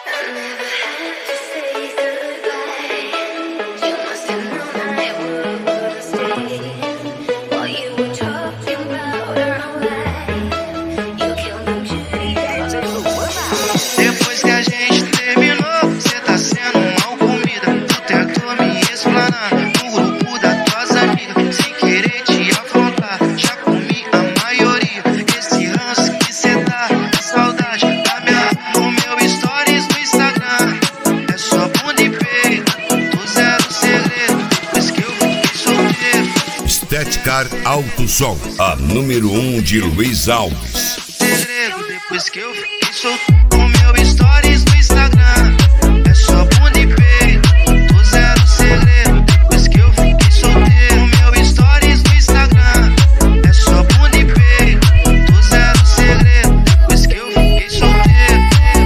Depois que a gente terminou, cê tá sendo mal comida. Tu tentou me explanar no grupo das tuas amigas. Sem querer te afrontar, já comi a maioria. Esse ranço que cê tá, a saudade da minha. No meu stories no Instagram, é só bunda e peito. Tu zero segredo, depois que eu fiquei solteiro. Estética Alto Som, a número 1 de Luiz Alves. Segredo, depois que eu fiquei solteiro. No meu stories no Instagram, é só bunda e peito. Tu zero segredo, depois que eu fiquei solteiro. No meu stories no Instagram, é só bunda e peito. Tu zero segredo, depois que eu fiquei solteiro.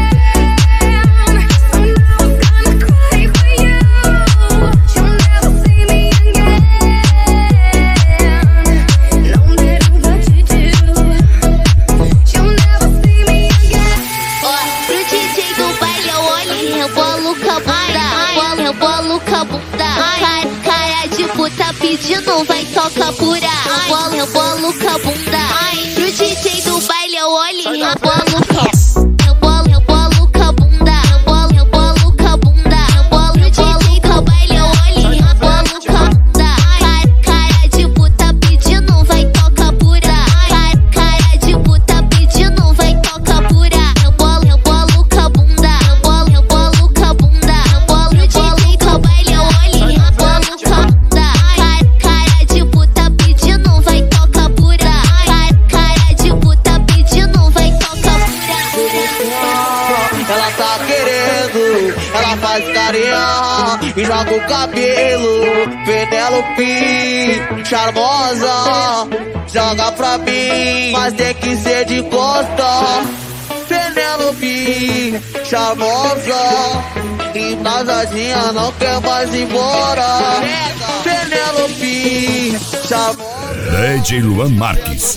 Cara de puta pedindo, vai tocar pura. Rebolo com a bunda. Pro DJ do baile eu olho e rebolo com a bunda. Rebolo com a bunda. Rebolo com a bunda. Pro DJ do baile eu olho e rebolo com a bunda. Cara de puta pedindo, vai tocar pura. Cara de puta pedindo, vai tocar pura. Rebolo com a bunda. Rebolo com a bunda. Pro DJ do baile eu olho e rebolo com a bunda. Cara de puta pedindo, vai tocar pura. Cara de puta pedindo, vai tocar pura. Ela tá querendo, ela faz carinha e joga o cabelo. Penelope, charmosa, joga pra mim, mas tem que ser de costa. Penelope, charmosa, embrasadinha, não quer mais ir embora. Penelope, charmosa, DJ Luan Marques.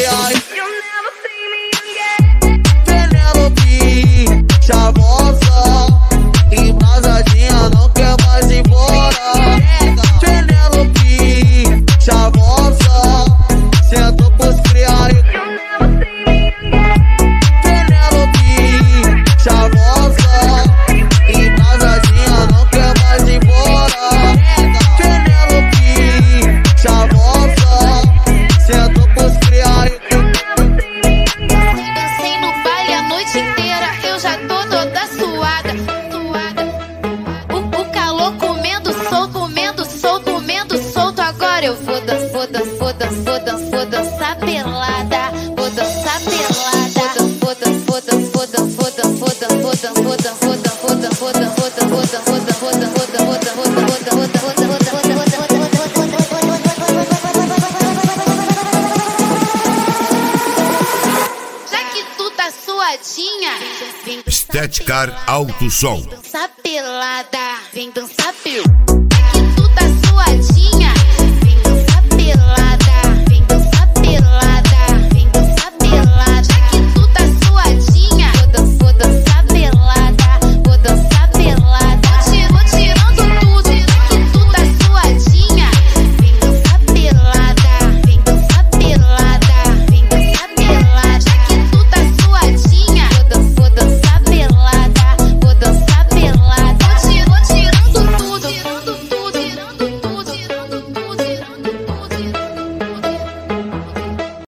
Penelope, charmosa, embrasadinha, não quer mais ir embora. Penelope, charmosa, sentou pros criarem. Penelope, charmosa, embrasadinha, não quer mais ir embora. Penelope, charmosa, sentou pros criarem. Dancei no baile a noite inteira, eu já tô toda suada. O calor comendo solto. Agora eu vou dançar pelada. Vou dançar pelada. Já que tu tá suadinha, vem Estética Alto Som. dançar pelada. Vem dançar pelada. Já que tu tá suadinha, vem dançar pelada.